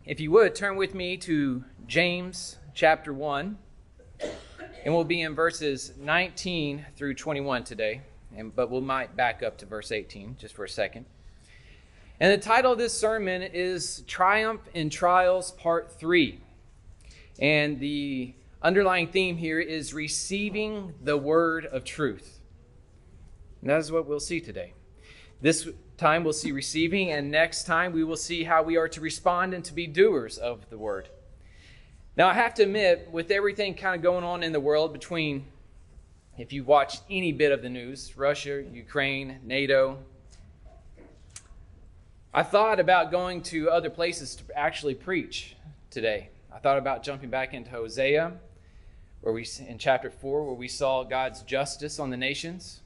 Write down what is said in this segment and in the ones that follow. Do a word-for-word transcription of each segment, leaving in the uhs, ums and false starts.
If you would, turn with me to James chapter one, and we'll be in verses nineteen through twenty-one today, and but we might back up to verse eighteen just for a second. And the title of this sermon is Triumph in Trials, Part three. And the underlying theme here is receiving the word of truth. And that is what we'll see today. This time we'll see receiving, and next time we will see how we are to respond and to be doers of the word. Now, I have to admit, with everything kind of going on in the world between, if you've watched any bit of the news, Russia, Ukraine, NATO, I thought about going to other places to actually preach today. I thought about jumping back into Hosea, where we in chapter four, where we saw God's justice on the nations.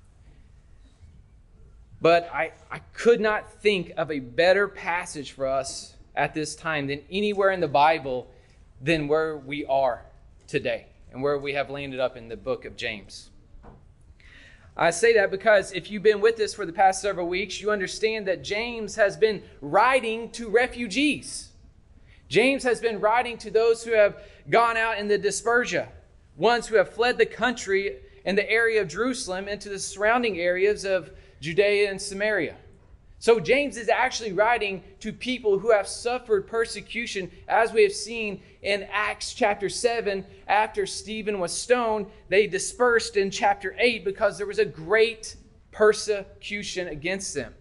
But I, I could not think of a better passage for us at this time than anywhere in the Bible than where we are today and where we have landed up in the book of James. I say that because if you've been with us for the past several weeks, you understand that James has been writing to refugees. James has been writing to those who have gone out in the dispersia, ones who have fled the country and the area of Jerusalem into the surrounding areas of Judea and Samaria. So James is actually writing to people who have suffered persecution, as we have seen in Acts chapter seven. After Stephen was stoned, they dispersed in chapter eight because there was a great persecution against them.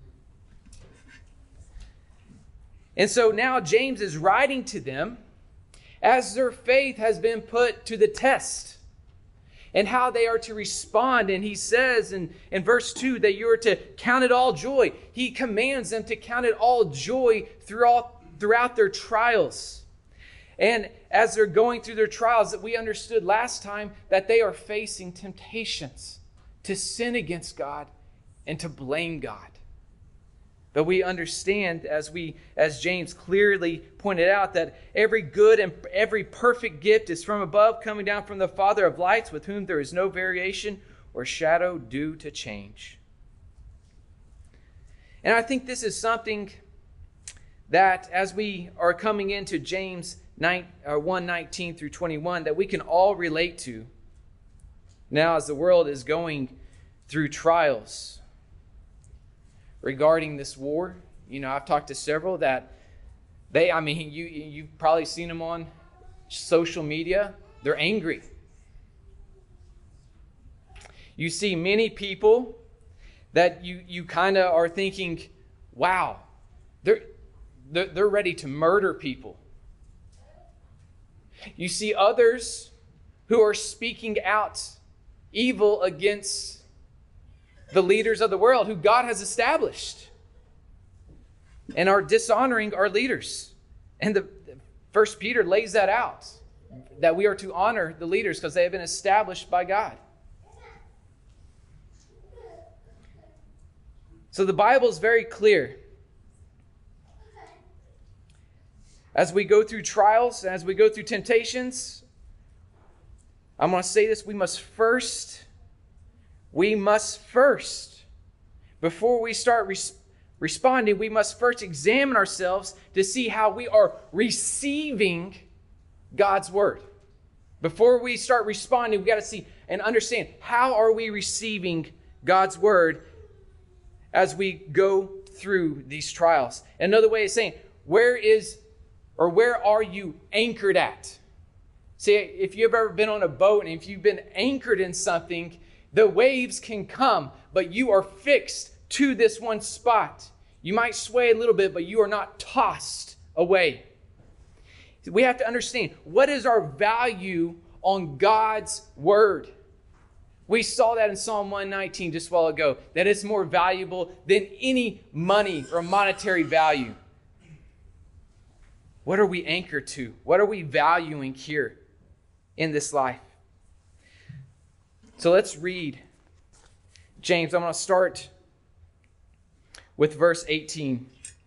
And so now James is writing to them as their faith has been put to the test, and how they are to respond. And he says in, in verse two that you are to count it all joy. He commands them to count it all joy throughout, throughout their trials. And as they're going through their trials, that we understood last time that they are facing temptations to sin against God and to blame God. But we understand, as we, as James clearly pointed out, that every good and every perfect gift is from above, coming down from the Father of lights, with whom there is no variation or shadow due to change. And I think this is something that, as we are coming into James one nineteen through twenty-one, that we can all relate to now as the world is going through trials regarding this war. You know, I've talked to several that they, I mean, you, you've probably seen them on social media. They're angry. You see many people that you, you kind of are thinking, wow, they're, they're, they're ready to murder people. You see others who are speaking out evil against the leaders of the world who God has established, and are dishonoring our leaders. And the First Peter lays that out, that we are to honor the leaders because they have been established by God. So the Bible is very clear. As we go through trials, as we go through temptations, I'm going to say this, we must first We must first, before we start res- responding, we must first examine ourselves to see how we are receiving God's word. Before we start responding, we got to see and understand, how are we receiving God's word as we go through these trials? Another way of saying, where is or where are you anchored at? See, if you've ever been on a boat and if you've been anchored in something, the waves can come, but you are fixed to this one spot. You might sway a little bit, but you are not tossed away. We have to understand, what is our value on God's word? We saw that in Psalm one nineteen just a while ago, that it's more valuable than any money or monetary value. What are we anchored to? What are we valuing here in this life? So let's read James. I'm going to start with verse eighteen.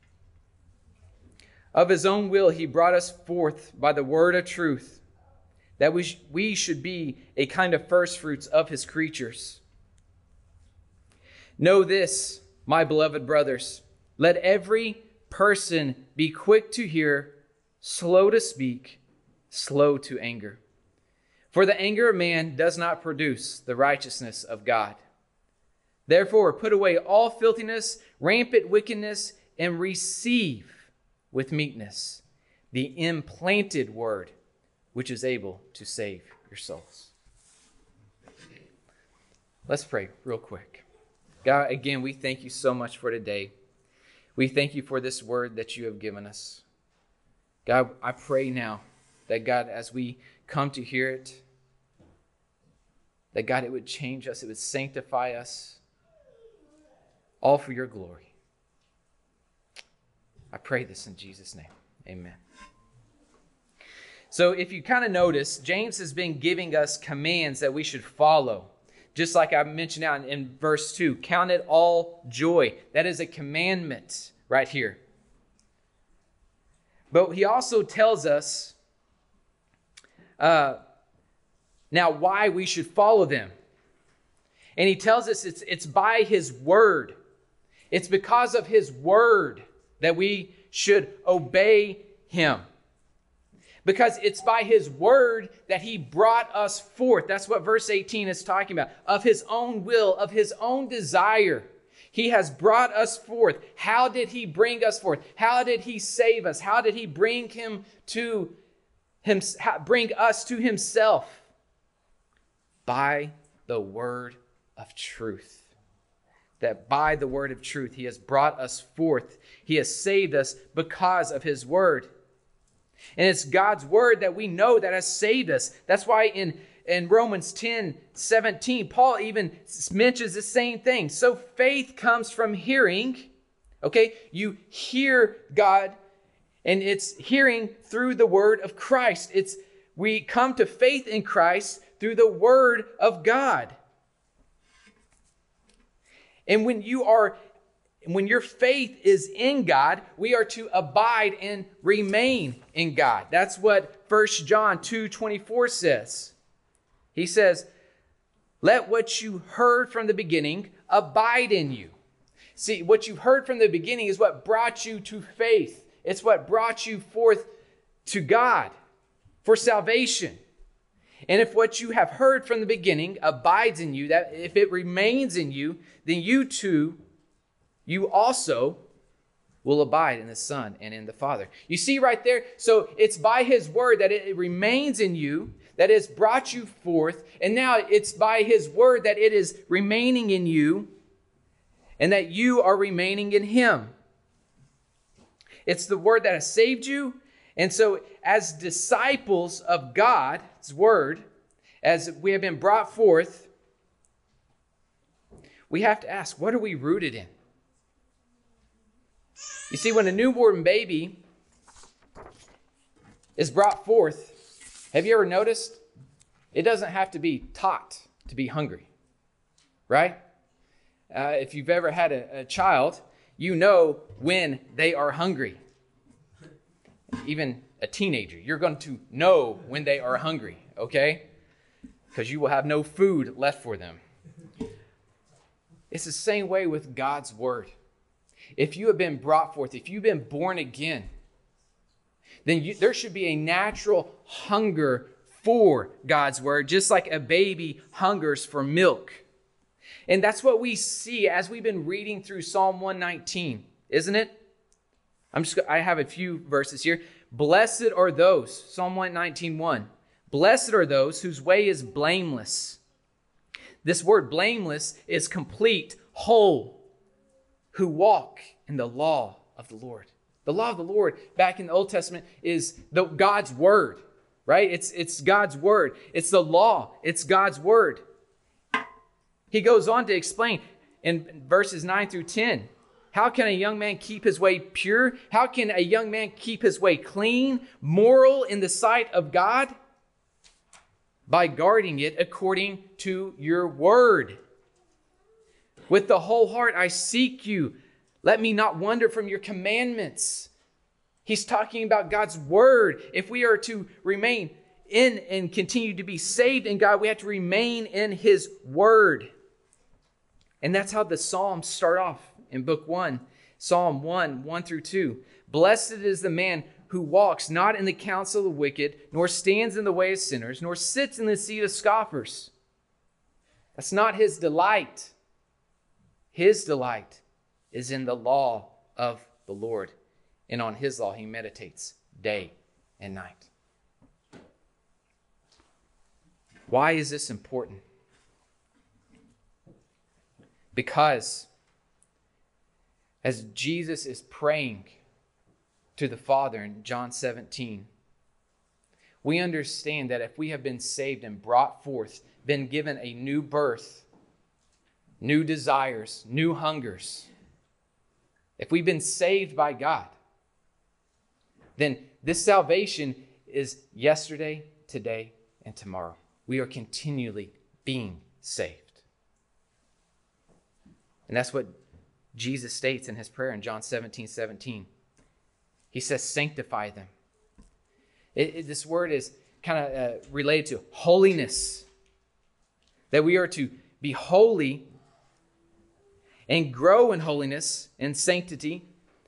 Of his own will he brought us forth by the word of truth, that we, sh- we should be a kind of first fruits of his creatures. Know this, my beloved brothers, let every person be quick to hear, slow to speak, slow to anger. For the anger of man does not produce the righteousness of God. Therefore, put away all filthiness, rampant wickedness, and receive with meekness the implanted word, which is able to save your souls. Let's pray real quick. God, again, we thank you so much for today. We thank you for this word that you have given us. God, I pray now that, God, as we come to hear it, that, God, it would change us, it would sanctify us, all for your glory. I pray this in Jesus' name. Amen. So if you kind of notice, James has been giving us commands that we should follow. Just like I mentioned out in, in verse two, count it all joy. That is a commandment right here. But he also tells us uh, now why we should follow them. And he tells us it's, it's by his word. It's because of his word that we should obey him. Because it's by his word that he brought us forth. That's what verse eighteen is talking about. Of his own will, of his own desire. He has brought us forth. How did he bring us forth? How did he save us? How did he bring him to him, bring us to himself? By the word of truth. That by the word of truth, he has brought us forth. He has saved us because of his word. And it's God's word that we know that has saved us. That's why in, in Romans ten seventeen, Paul even mentions the same thing. So faith comes from hearing. Okay, you hear God, and it's hearing through the word of Christ. It's we come to faith in Christ through the word of God. And when you are When your faith is in God, we are to abide and remain in God. That's what First John two twenty-four says. He says, let what you heard from the beginning abide in you. See, what you heard from the beginning is what brought you to faith. It's what brought you forth to God for salvation. And if what you have heard from the beginning abides in you, that if it remains in you, then you too you also will abide in the Son and in the Father. You see right there? So it's by his word that it remains in you, that has brought you forth. And now it's by his word that it is remaining in you and that you are remaining in him. It's the word that has saved you. And so as disciples of God's word, as we have been brought forth, we have to ask, what are we rooted in? You see, when a newborn baby is brought forth, have you ever noticed? It doesn't have to be taught to be hungry, right? Uh, if you've ever had a, a child, you know when they are hungry. Even a teenager, you're going to know when they are hungry, okay? Because you will have no food left for them. It's the same way with God's word. If you have been brought forth, if you've been born again, then you, there should be a natural hunger for God's word, just like a baby hungers for milk. And that's what we see as we've been reading through Psalm one nineteen, isn't it? I'm just, I have a few verses here. Blessed are those, Psalm one nineteen, one. Blessed are those whose way is blameless. This word blameless is complete, whole, who walk in the law of the Lord. The law of the Lord back in the Old Testament is the God's word, right? It's, it's God's word. It's the law. It's God's word. He goes on to explain in verses nine through ten, how can a young man keep his way pure? How can a young man keep his way clean, moral in the sight of God? By guarding it according to your word. With the whole heart I seek you. Let me not wander from your commandments. He's talking about God's word. If we are to remain in and continue to be saved in God, we have to remain in his word. And that's how the Psalms start off in book one. It Psalm one, one through two. Blessed is the man who walks not in the counsel of the wicked, nor stands in the way of sinners, nor sits in the seat of scoffers. That's not his delight. His delight is in the law of the Lord, and on his law he meditates day and night. Why is this important? Because as Jesus is praying to the Father in John seventeen, we understand that if we have been saved and brought forth, been given a new birth, new desires, new hungers, if we've been saved by God, then this salvation is yesterday, today, and tomorrow. We are continually being saved. And that's what Jesus states in his prayer in John seventeen, seventeen. He says, sanctify them. It, it, this word is kind of uh, related to holiness. That we are to be holy and grow in holiness and sanctity.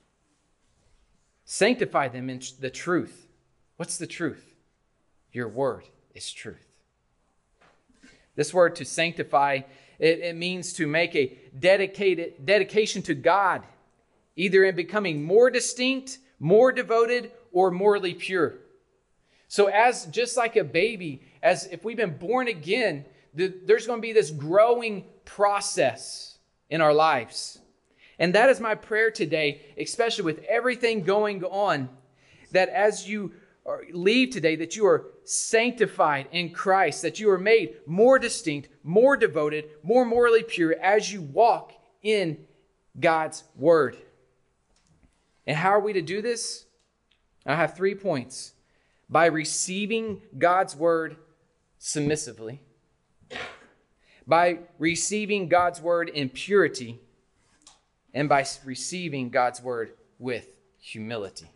Sanctify them in the truth. What's the truth? Your word is truth. This word to sanctify, it, it means to make a dedicated dedication to God, either in becoming more distinct, more devoted, or morally pure. So as just like a baby, as if we've been born again, the, there's going to be this growing process in our lives. And that is my prayer today, especially with everything going on, that as you leave today, that you are sanctified in Christ, that you are made more distinct, more devoted, more morally pure as you walk in God's word. And how are we to do this? I have three points. By receiving God's word submissively, by receiving God's word in purity, and by receiving God's word with humility.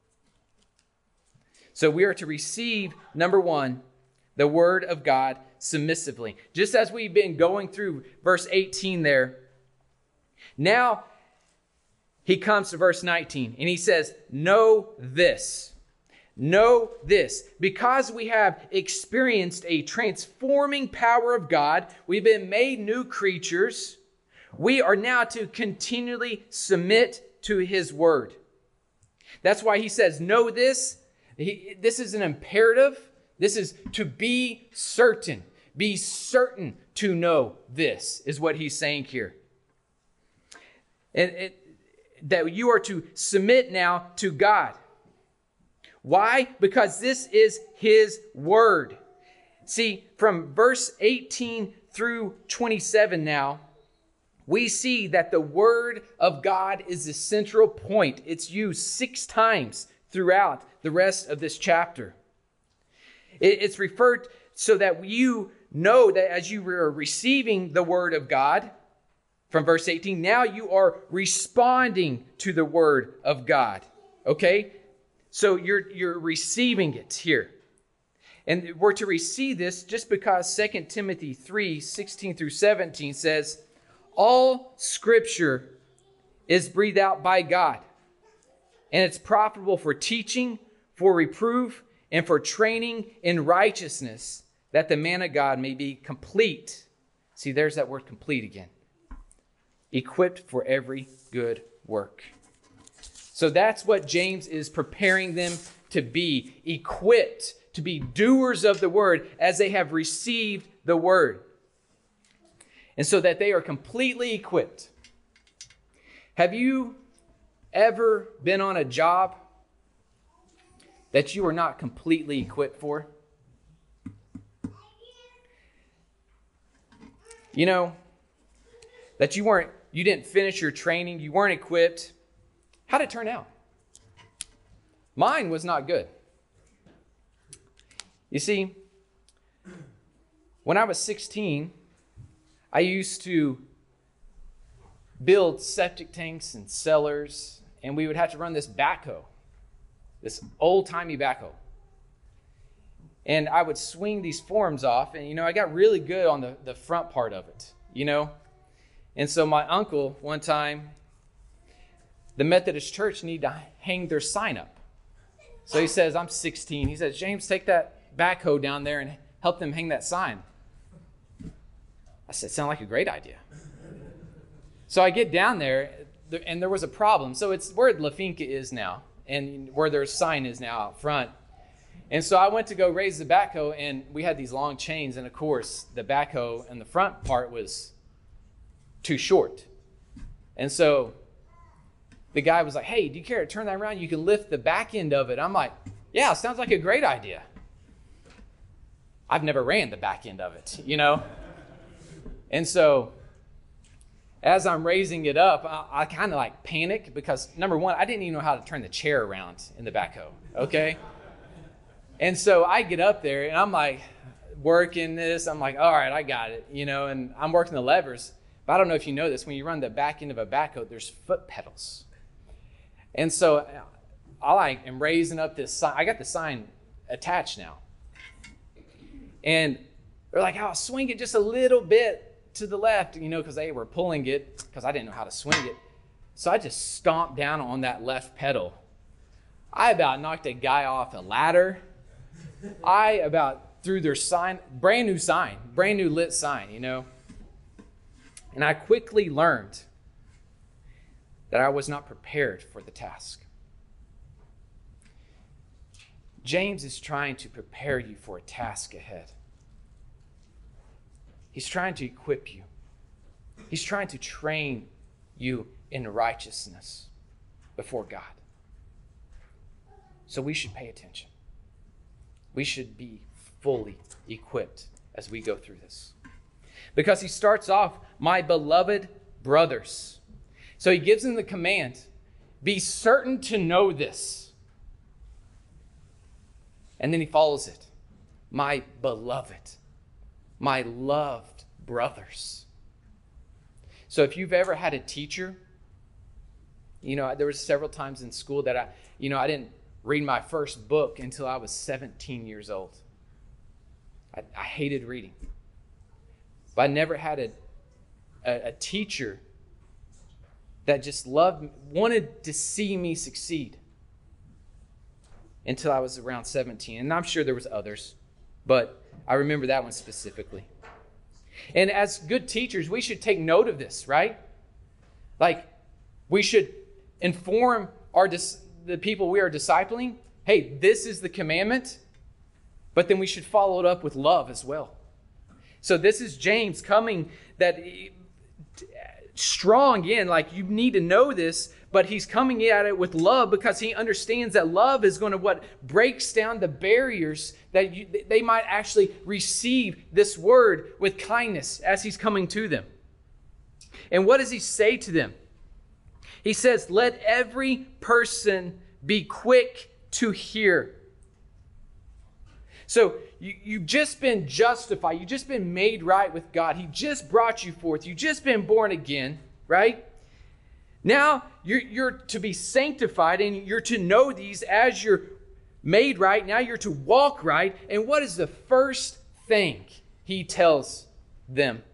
So we are to receive, number one, the word of God submissively. Just as we've been going through verse eighteen there. Now he comes to verse nineteen and he says, know this. Know this. Because we have experienced a transforming power of God, we've been made new creatures, we are now to continually submit to his word. That's why he says, know this. He, this is an imperative. This is to be certain. Be certain to know this, is what he's saying here. And it, that you are to submit now to God. Why? Because this is his word. See, from verse eighteen through twenty-seven now, we see that the word of God is the central point. It's used six times throughout the rest of this chapter. It's referred so that you know that as you are receiving the word of God, from verse eighteen, now you are responding to the word of God. Okay? So you're, you're receiving it here. And we're to receive this just because Second Timothy three, sixteen through seventeen says, all scripture is breathed out by God, and it's profitable for teaching, for reproof, and for training in righteousness, that the man of God may be complete. See, there's that word complete again. Equipped for every good work. So that's what James is preparing them to be, equipped to be doers of the word as they have received the word. And so that they are completely equipped. Have you ever been on a job that you are not completely equipped for? You know, that you weren't, you didn't finish your training, you weren't equipped. How'd it turn out? Mine was not good. You see, when I was sixteen, I used to build septic tanks and cellars, and we would have to run this backhoe, this old-timey backhoe. And I would swing these forms off, and, you know, I got really good on the, the front part of it, you know. And so my uncle, one time, the Methodist Church need to hang their sign up. So he says, I'm sixteen. He says, James, take that backhoe down there and help them hang that sign. I said, sound like a great idea. So I get down there, and there was a problem. So it's where La Finca is now, and where their sign is now out front. And so I went to go raise the backhoe, and we had these long chains, and of course, the backhoe and the front part was too short. And so the guy was like, hey, do you care to turn that around? You can lift the back end of it. I'm like, yeah, sounds like a great idea. I've never ran the back end of it, you know? And so as I'm raising it up, I, I kind of like panic because, number one, I didn't even know how to turn the chair around in the backhoe, okay? And so I get up there, and I'm like working this. I'm like, all right, I got it, you know, and I'm working the levers. But I don't know if you know this. When you run the back end of a backhoe, there's foot pedals. And so I like am raising up this sign. I got the sign attached now. And they're like, oh, swing it just a little bit to the left, you know, because they were pulling it because I didn't know how to swing it. So I just stomped down on that left pedal. I about knocked a guy off a ladder. I about threw their sign, brand new sign, brand new lit sign, you know. And I quickly learned that I was not prepared for the task. James is trying to prepare you for a task ahead. He's trying to equip you. He's trying to train you in righteousness before God. So we should pay attention. We should be fully equipped as we go through this. Because he starts off, my beloved brothers. So he gives them the command, be certain to know this. And then he follows it, my beloved, my loved brothers. So if you've ever had a teacher, you know, there was several times in school that I, you know, I didn't read my first book until I was seventeen years old. I, I hated reading. But I never had a, a, a teacher that just loved, wanted to see me succeed until I was around seventeen. And I'm sure there was others, but I remember that one specifically. And as good teachers, we should take note of this, right? Like, we should inform our dis- the people we are discipling, hey, this is the commandment, but then we should follow it up with love as well. So this is James coming that strong in, like you need to know this, but he's coming at it with love because he understands that love is going to what breaks down the barriers that you, they might actually receive this word with kindness as he's coming to them. And what does he say to them? He says, let every person be quick to hear. So you, you've just been justified. You've just been made right with God. He just brought you forth. You've just been born again, right? Now you're, you're to be sanctified, and you're to know these as you're made right. Now you're to walk right. And what is the first thing he tells them?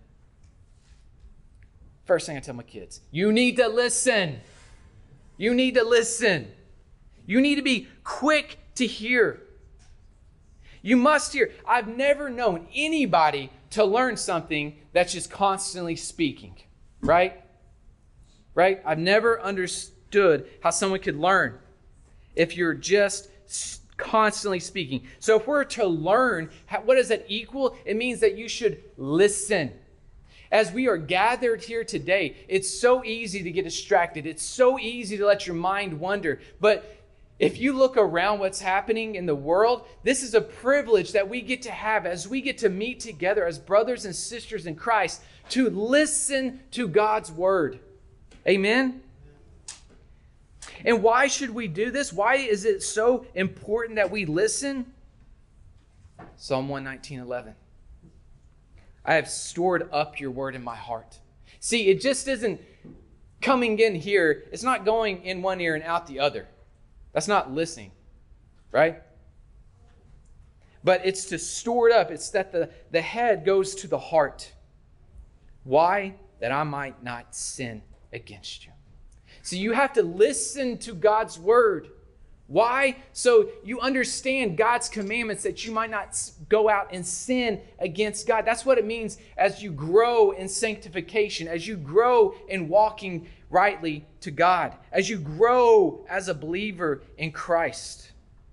First thing I tell my kids, you need to listen. You need to listen. You need to be quick to hear. You must hear. I've never known anybody to learn something that's just constantly speaking, right? Right? I've never understood how someone could learn if you're just constantly speaking. So if we're to learn, what does that equal? It means that you should listen. As we are gathered here today, it's so easy to get distracted. It's so easy to let your mind wander. But if you look around what's happening in the world, this is a privilege that we get to have as we get to meet together as brothers and sisters in Christ to listen to God's word. Amen? And why should we do this? Why is it so important that we listen? Psalm one nineteen, eleven. I have stored up your word in my heart. See, it just isn't coming in here. It's not going in one ear and out the other. That's not listening, right? But it's to store it up. It's that the, the head goes to the heart. Why? That I might not sin against you. So you have to listen to God's word. Why? So you understand God's commandments that you might not go out and sin against God. That's what it means as you grow in sanctification, as you grow in walking rightly to God, as you grow as a believer in Christ.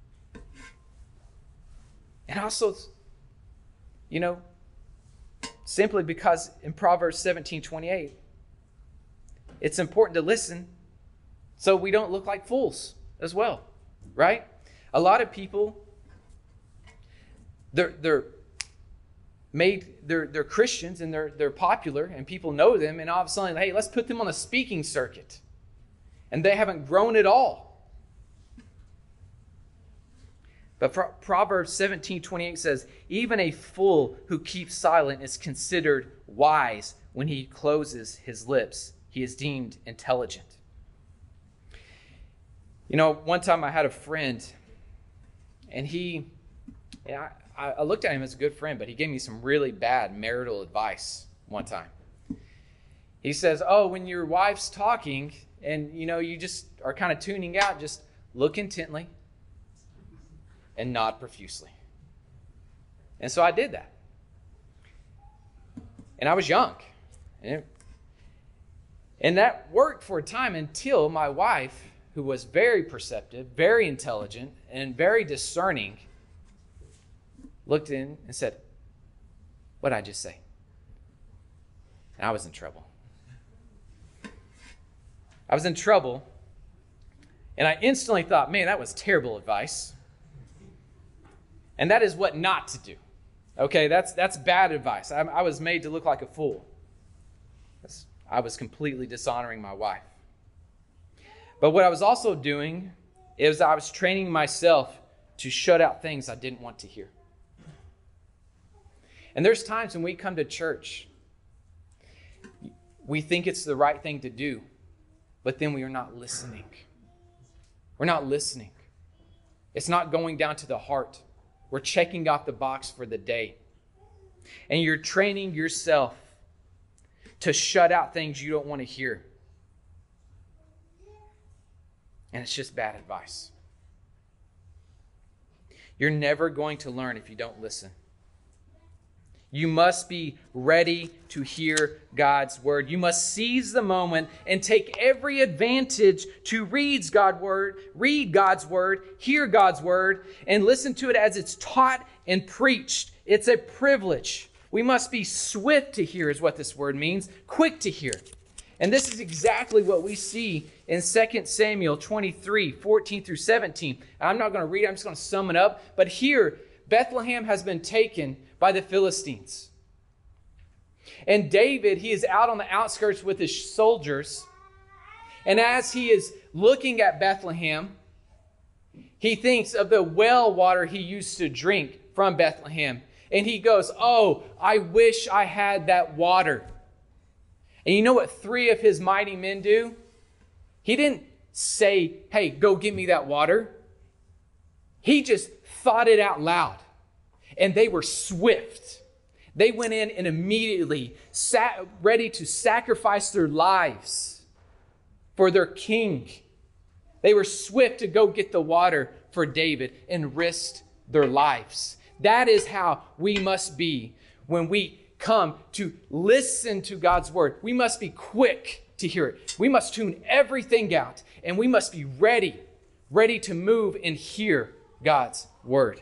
And also, you know, simply because in Proverbs seventeen twenty-eight, it's important to listen so we don't look like fools as well. Right? A lot of people, they're they're made they're they're Christians and they're they're popular and people know them, and all of a sudden, hey, let's put them on a speaking circuit. And they haven't grown at all. But Proverbs seventeen twenty-eight says, even a fool who keeps silent is considered wise. When he closes his lips, he is deemed intelligent. You know, one time I had a friend, and he, yeah, I, I looked at him as a good friend, but he gave me some really bad marital advice one time. He says, oh, when your wife's talking and, you know, you just are kind of tuning out, just look intently and nod profusely. And so I did that. And I was young. And, it, and that worked for a time until my wife, who was very perceptive, very intelligent, and very discerning, looked in and said, what did I just say? And I was in trouble. I was in trouble, and I instantly thought, man, that was terrible advice. And that is what not to do. Okay, that's that's bad advice. I, I was made to look like a fool. That's, I was completely dishonoring my wife. But what I was also doing is I was training myself to shut out things I didn't want to hear. And there's times when we come to church, we think it's the right thing to do, but then we are not listening. We're not listening. It's not going down to the heart. We're checking off the box for the day. And you're training yourself to shut out things you don't want to hear. And it's just bad advice. You're never going to learn if you don't listen. You must be ready to hear God's word. You must seize the moment and take every advantage to read God's word, read God's word, hear God's word, and listen to it as it's taught and preached. It's a privilege. We must be swift to hear is what this word means, quick to hear. And this is exactly what we see in Second Samuel twenty-three, fourteen through seventeen. I'm not going to read it, I'm just going to sum it up. But here, Bethlehem has been taken by the Philistines. And David, he is out on the outskirts with his soldiers. And as he is looking at Bethlehem, he thinks of the well water he used to drink from Bethlehem. And he goes, oh, I wish I had that water. And you know what three of his mighty men do? He didn't say, hey, go get me that water. He just thought it out loud. And they were swift. They went in and immediately sat ready to sacrifice their lives for their king. They were swift to go get the water for David and risked their lives. That is how we must be when we come to listen to God's word. We must be quick to hear it. We must tune everything out, and we must be ready, ready to move and hear God's word.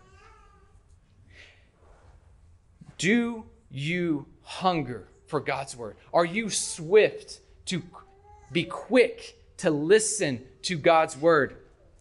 Do you hunger for God's word? Are you swift to be quick to listen to God's word?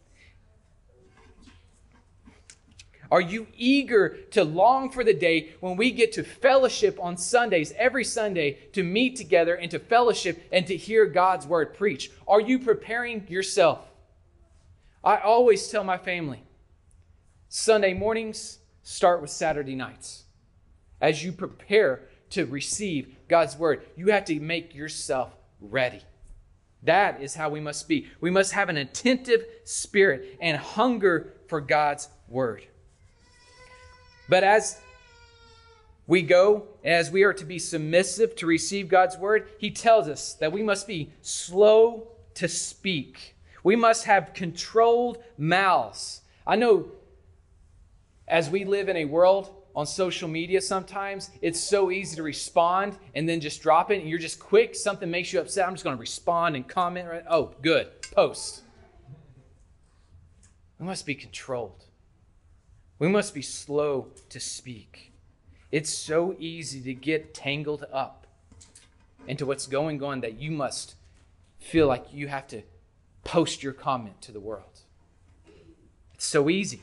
Are you eager to long for the day when we get to fellowship on Sundays, every Sunday, to meet together and to fellowship and to hear God's word preached? Are you preparing yourself? I always tell my family, Sunday mornings start with Saturday nights. As you prepare to receive God's word, you have to make yourself ready. That is how we must be. We must have an attentive spirit and hunger for God's word. But as we go, as we are to be submissive to receive God's word, he tells us that we must be slow to speak. We must have controlled mouths. I know as we live in a world on social media sometimes, it's so easy to respond and then just drop it. And you're just quick. Something makes you upset. I'm just going to respond and comment. Right? Oh, good. Post. We must be controlled. We must be slow to speak. It's so easy to get tangled up into what's going on that you must feel like you have to post your comment to the world. It's so easy.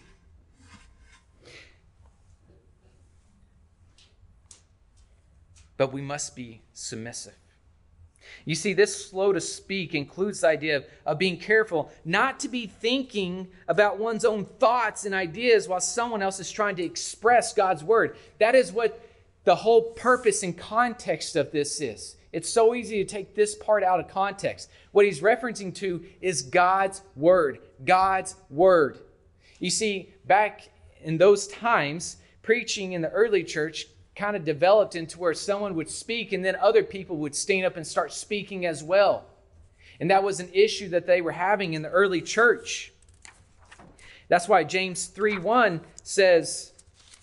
But we must be submissive. You see, this slow to speak includes the idea of, of being careful not to be thinking about one's own thoughts and ideas while someone else is trying to express God's word. That is what the whole purpose and context of this is. It's so easy to take this part out of context. What he's referencing to is God's word. God's word. You see, back in those times, preaching in the early church kind of developed into where someone would speak and then other people would stand up and start speaking as well. And that was an issue that they were having in the early church. That's why James three one says,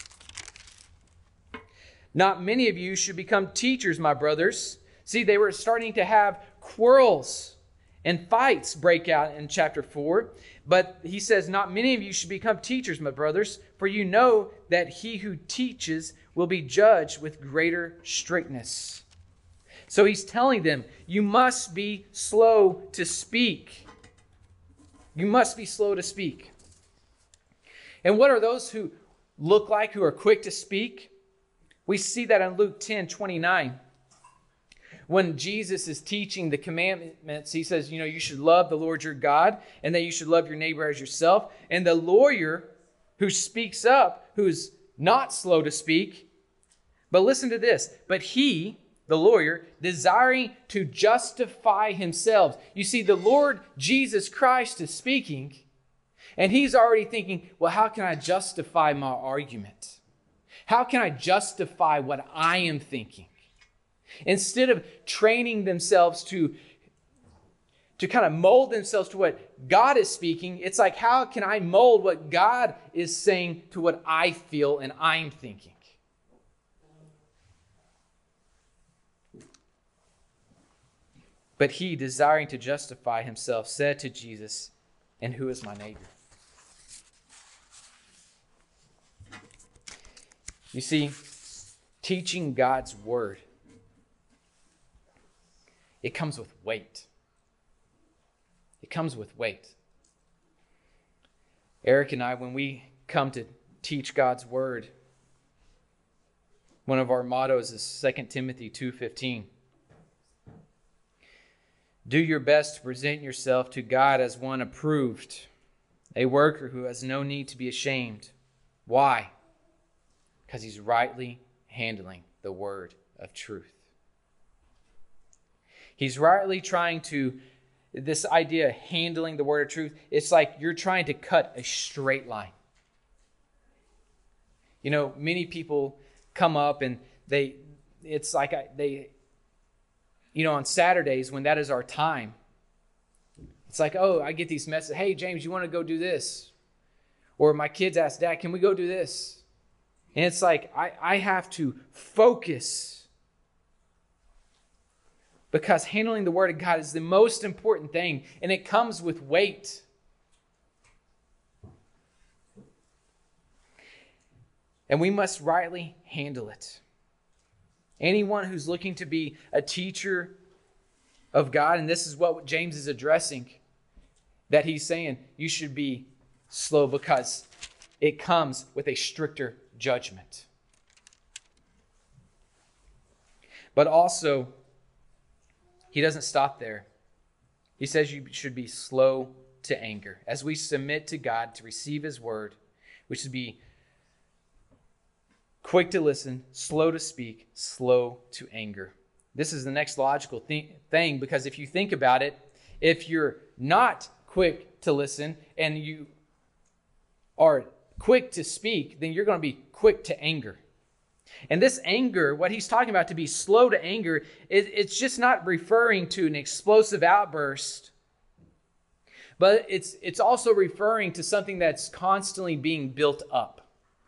"Not many of you should become teachers, my brothers." See, they were starting to have quarrels and fights break out in chapter four. But he says, "Not many of you should become teachers, my brothers, for you know that he who teaches will be judged with greater strictness." So he's telling them, you must be slow to speak. You must be slow to speak. And what are those who look like, who are quick to speak? We see that in Luke ten twenty-nine. When Jesus is teaching the commandments, he says, you know, you should love the Lord your God and that you should love your neighbor as yourself. And the lawyer who speaks up, who's not slow to speak, but listen to this, but he, the lawyer, desiring to justify himself. You see, the Lord Jesus Christ is speaking, and he's already thinking, well, how can I justify my argument? How can I justify what I am thinking? Instead of training themselves to, to kind of mold themselves to what God is speaking, it's like, how can I mold what God is saying to what I feel and I'm thinking? But he, desiring to justify himself, said to Jesus, "And who is my neighbor?" You see, teaching God's word, it comes with weight. It comes with weight. Eric and I, when we come to teach God's word, one of our mottos is Second Timothy two fifteen. Do your best to present yourself to God as one approved, a worker who has no need to be ashamed. Why? Because he's rightly handling the word of truth. He's rightly trying to, this idea of handling the word of truth, it's like you're trying to cut a straight line. You know, many people come up and they, it's like I, they, you know, on Saturdays when that is our time, it's like, oh, I get these messages. Hey, James, you want to go do this? Or my kids ask, Dad, can we go do this? And it's like, I, I have to focus because handling the word of God is the most important thing, and it comes with weight. And we must rightly handle it. Anyone who's looking to be a teacher of God, and this is what James is addressing, that he's saying you should be slow because it comes with a stricter judgment. But also, he doesn't stop there. He says you should be slow to anger. As we submit to God to receive his word, we should be quick to listen, slow to speak, slow to anger. This is the next logical th- thing because if you think about it, if you're not quick to listen and you are quick to speak, then you're going to be quick to anger. And this anger, what he's talking about to be slow to anger, it, it's just not referring to an explosive outburst But it's, it's also referring to something that's constantly being built up.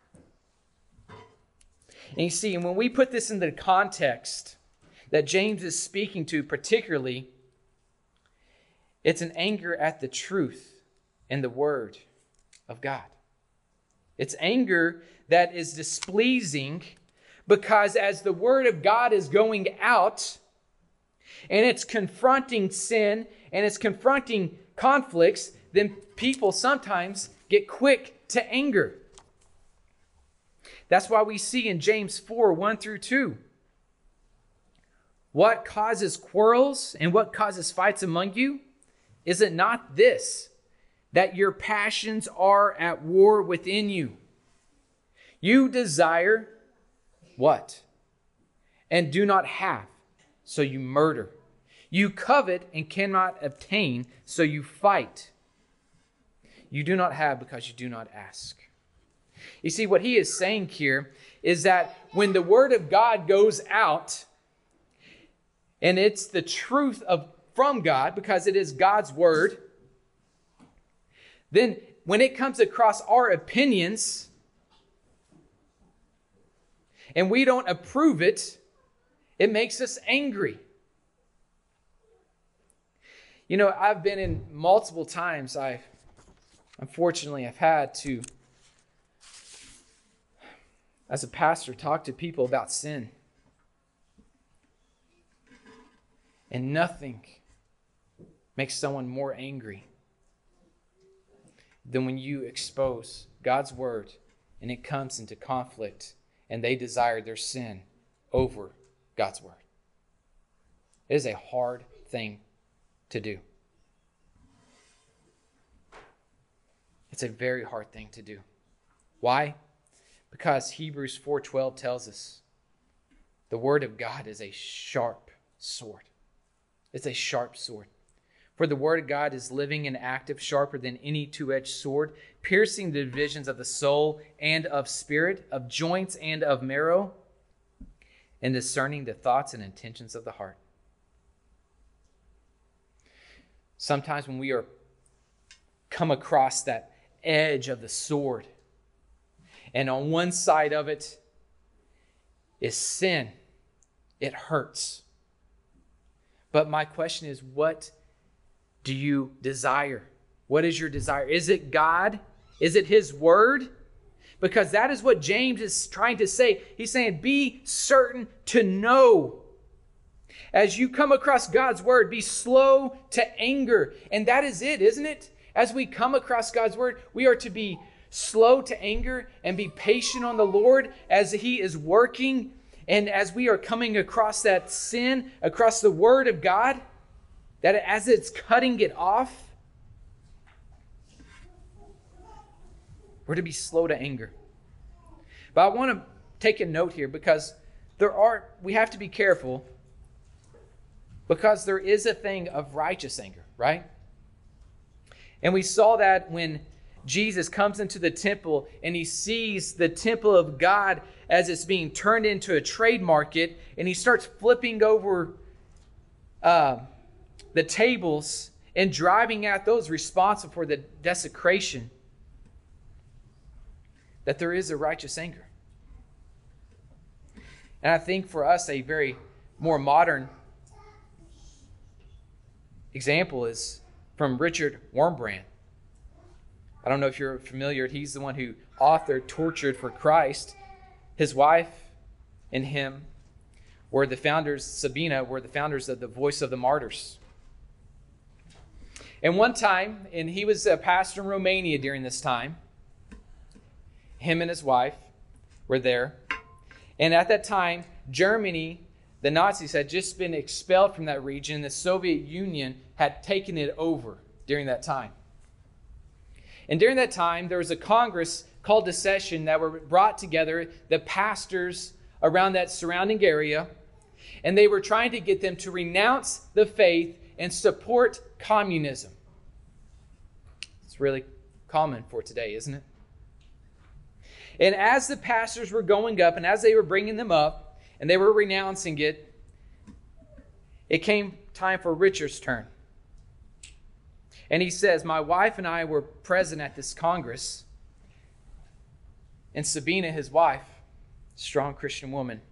And you see, when we put this into the context that James is speaking to particularly, it's an anger at the truth and the word of God. It's anger that is displeasing because as the word of God is going out and it's confronting sin and it's confronting conflicts, then people sometimes get quick to anger. That's why we see in James four, one through two. What causes quarrels and what causes fights among you? Is it not this, that your passions are at war within you? You desire what? And do not have, so you murder. You covet and cannot obtain, so you fight. You do not have because you do not ask. You see, what he is saying here is that when the word of God goes out, and it's the truth of from God, because it is God's word, then when it comes across our opinions and we don't approve it, it makes us angry. You know, I've been in multiple times, I unfortunately have had to, as a pastor, talk to people about sin. And nothing makes someone more angry than when you expose God's word and it comes into conflict and they desire their sin over God's word. It is a hard thing to do. It's a very hard thing to do. Why? Because Hebrews four twelve tells us the word of God is a sharp sword. It's a sharp sword. For the word of God is living and active, sharper than any two-edged sword, piercing the divisions of the soul and of spirit, of joints and of marrow, and discerning the thoughts and intentions of the heart. Sometimes when we are come across that edge of the sword, and on one side of it is sin, it hurts. But my question is, what do you desire? What is your desire? Is it God? Is it His word? Because that is what James is trying to say. He's saying, be certain to know. As you come across God's word, be slow to anger. And that is it, isn't it? As we come across God's word, we are to be slow to anger and be patient on the Lord as He is working. And as we are coming across that sin, across the word of God, that as it's cutting it off, we're to be slow to anger. But I want to take a note here because there are, we have to be careful because there is a thing of righteous anger, right? And we saw that when Jesus comes into the temple and he sees the temple of God as it's being turned into a trade market, and he starts flipping over uh, the tables and driving out those responsible for the desecration, that there is a righteous anger. And I think for us, a very more modern example is from Richard Wurmbrand. I don't know if you're familiar. He's the one who authored Tortured for Christ. His wife and him were the founders, Sabina, were the founders of the Voice of the Martyrs. And one time, and he was a pastor in Romania during this time, him and his wife were there. And at that time, Germany, the Nazis had just been expelled from that region. The Soviet Union had taken it over during that time. And during that time, there was a Congress called a session that were brought together the pastors around that surrounding area, and they were trying to get them to renounce the faith and support communism. It's really common for today, isn't it? And as the pastors were going up and as they were bringing them up and they were renouncing it, it came time for Richard's turn. And he says, my wife and I were present at this Congress. And Sabina, his wife, strong Christian woman,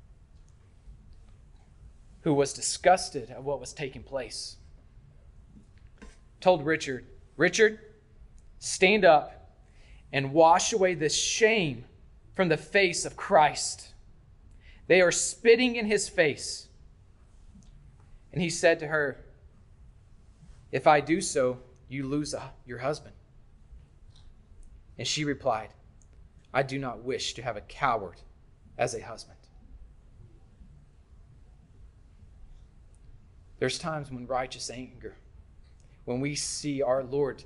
who was disgusted at what was taking place, told Richard, Richard, stand up and wash away this shame from the face of Christ. They are spitting in his face. And he said to her, if I do so, you lose a, your husband. And she replied, I do not wish to have a coward as a husband. There's times when righteous anger, when we see our Lord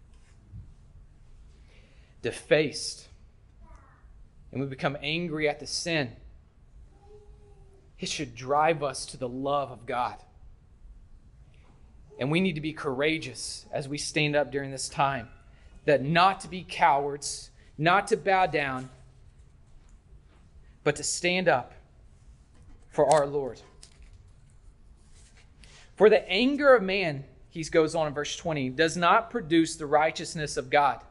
defaced and we become angry at the sin, it should drive us to the love of God. And we need to be courageous as we stand up during this time, that not to be cowards, not to bow down, but to stand up for our Lord. For the anger of man, he goes on in verse twenty, does not produce the righteousness of God.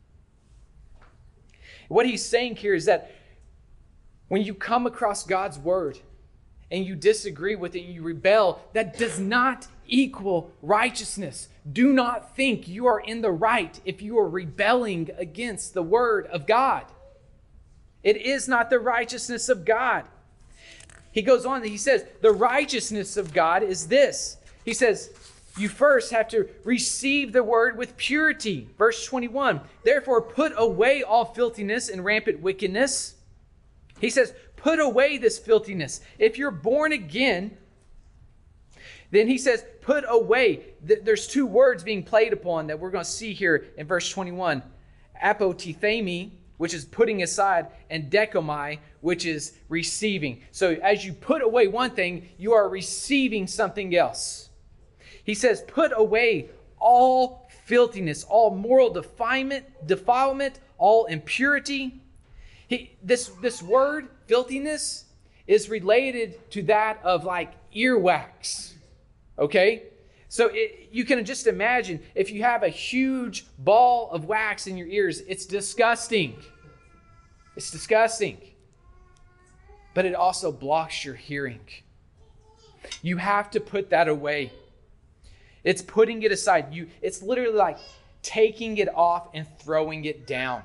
What he's saying here is that when you come across God's word and you disagree with it and you rebel, that does not equal righteousness. Do not think you are in the right if you are rebelling against the word of God. It is not the righteousness of God. He goes on, he says, the righteousness of God is this. He says, you first have to receive the word with purity. Verse twenty-one, therefore put away all filthiness and rampant wickedness. He says, put away this filthiness. If you're born again, then he says, put away. There's two words being played upon that we're going to see here in verse twenty-one. Apotithemi, which is putting aside, and dekomai, which is receiving. So as you put away one thing, you are receiving something else. He says, put away all filthiness, all moral defilement, defilement, all impurity. He, this, this word, filthiness, is related to that of like earwax. Okay? So it, you can just imagine if you have a huge ball of wax in your ears, it's disgusting. It's disgusting. But it also blocks your hearing. You have to put that away. It's putting it aside. You, it's literally like taking it off and throwing it down.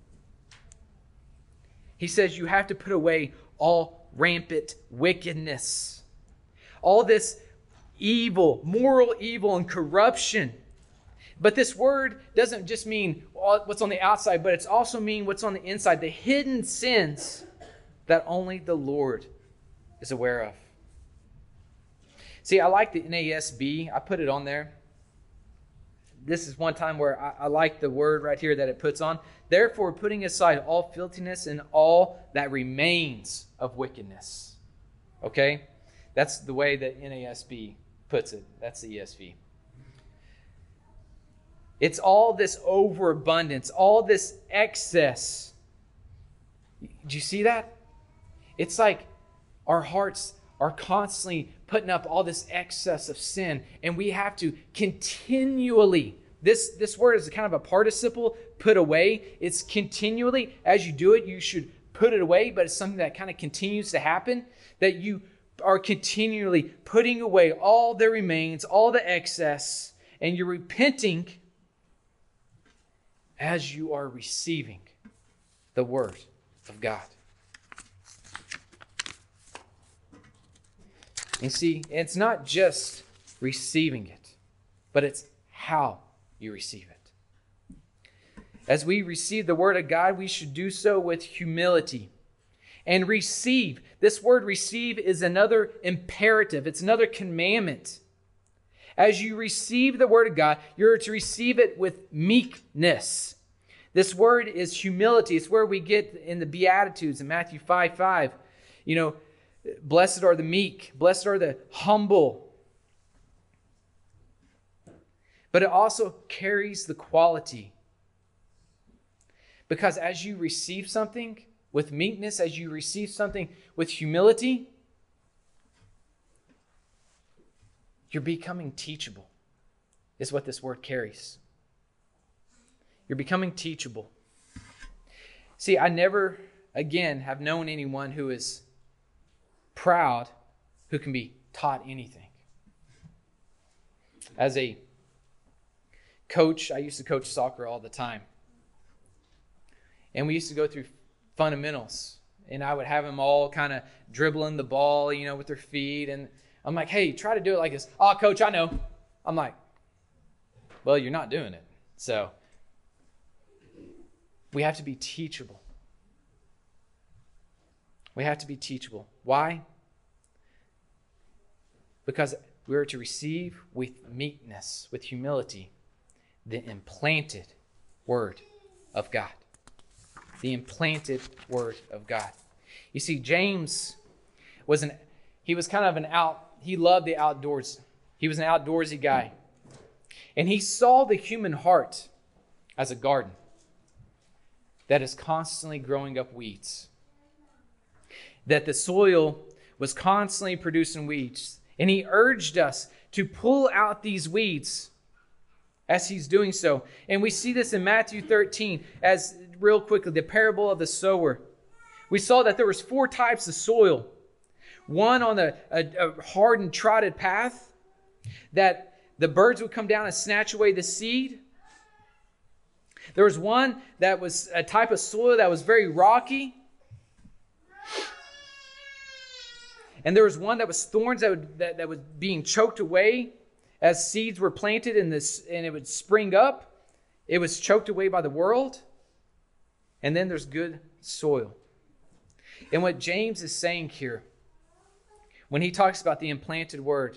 He says you have to put away all rampant wickedness. All this evil, moral evil and corruption. But this word doesn't just mean what's on the outside, but it's also mean what's on the inside. The hidden sins that only the Lord is aware of. See, I like the N A S B. I put it on there. This is one time where I, I like the word right here that it puts on. Therefore, putting aside all filthiness and all that remains of wickedness. Okay? That's the way that N A S B puts it. That's the E S V. It's all this overabundance, all this excess. Do you see that? It's like our hearts are constantly putting up all this excess of sin, and we have to continually, this, this word is kind of a participle, put away. It's continually, as you do it, you should put it away, but it's something that kind of continues to happen, that you are continually putting away all that remains, all the excess, and you're repenting as you are receiving the word of God. You see, it's not just receiving it, but it's how you receive it. As we receive the word of God, we should do so with humility. And receive, this word receive is another imperative. It's another commandment. As you receive the word of God, you're to receive it with meekness. This word is humility. It's where we get in the Beatitudes in Matthew five five. You know, blessed are the meek. Blessed are the humble. But it also carries the quality. Because as you receive something with meekness, as you receive something with humility, you're becoming teachable. is what this word carries. You're becoming teachable. See, I never, again, have known anyone who is proud who can be taught anything. As a coach, I used to coach soccer all the time. And we used to go through fundamentals. And I would have them all kind of dribbling the ball, you know, with their feet. And I'm like, hey, try to do it like this. Oh, coach, I know. I'm like, well, you're not doing it. So we have to be teachable. We have to be teachable. Why? Because we are to receive with meekness, with humility, the implanted word of God. The implanted word of God. You see, James was an, he was kind of an out, he loved the outdoors. He was an outdoorsy guy. And he saw the human heart as a garden that is constantly growing up weeds. That the soil was constantly producing weeds. And he urged us to pull out these weeds as he's doing so. And we see this in Matthew thirteen as, real quickly, the parable of the sower. We saw that there was four types of soil. One on a, a, a hard and trodden path, that the birds would come down and snatch away the seed. There was one that was a type of soil that was very rocky. And there was one that was thorns that, would, that, that was being choked away as seeds were planted in this, and it would spring up. It was choked away by the world. And then there's good soil. And what James is saying here, when he talks about the implanted word,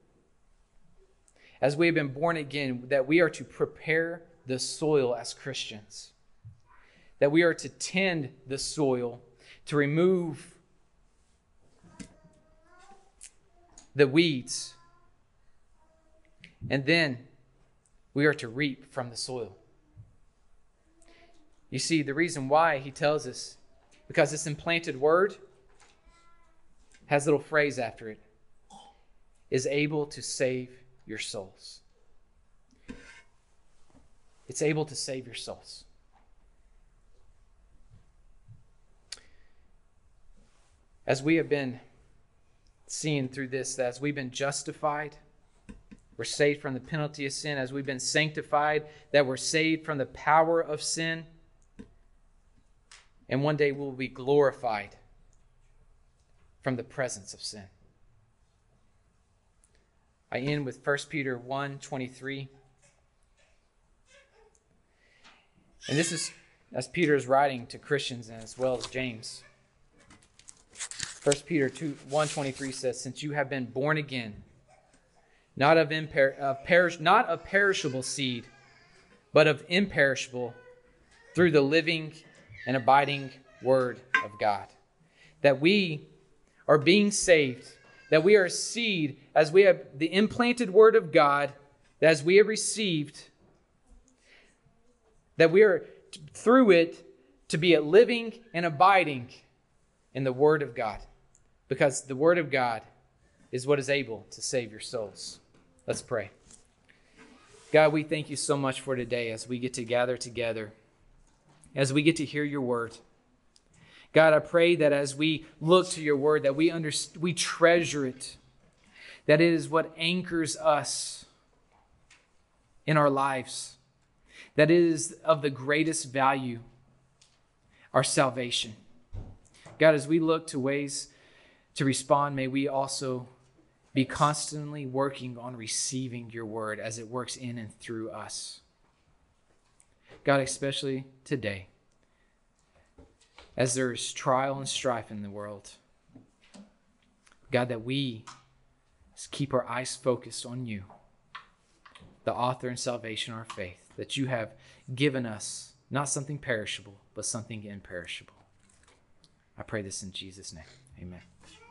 as we have been born again, that we are to prepare the soil as Christians. That we are to tend the soil, to remove the weeds. And then we are to reap from the soil. You see, the reason why he tells us, because this implanted word has a little phrase after it, is able to save your souls. It's able to save your souls. As we have been seeing through this, as we've been justified, we're saved from the penalty of sin. As we've been sanctified, that we're saved from the power of sin. And one day we'll be glorified from the presence of sin. I end with First Peter one twenty-three. And this is as Peter is writing to Christians and as well as James. First Peter one twenty-three says, since you have been born again, not of, imper- of perish- not of perishable seed, but of imperishable, through the living and abiding word of God. That we are being saved, that we are seed as we have the implanted word of God, that as we have received, that we are through it to be a living and abiding in the word of God. Because the word of God is what is able to save your souls. Let's pray. God, we thank you so much for today as we get to gather together, as we get to hear your word. God, I pray that as we look to your word, that we underst- we treasure it, that it is what anchors us in our lives, that it is of the greatest value, our salvation. God, as we look to ways to respond, may we also be constantly working on receiving your word as it works in and through us. God, especially today, as there is trial and strife in the world, God, that we keep our eyes focused on you, the author and salvation of our faith, that you have given us not something perishable, but something imperishable. I pray this in Jesus' name. Amen.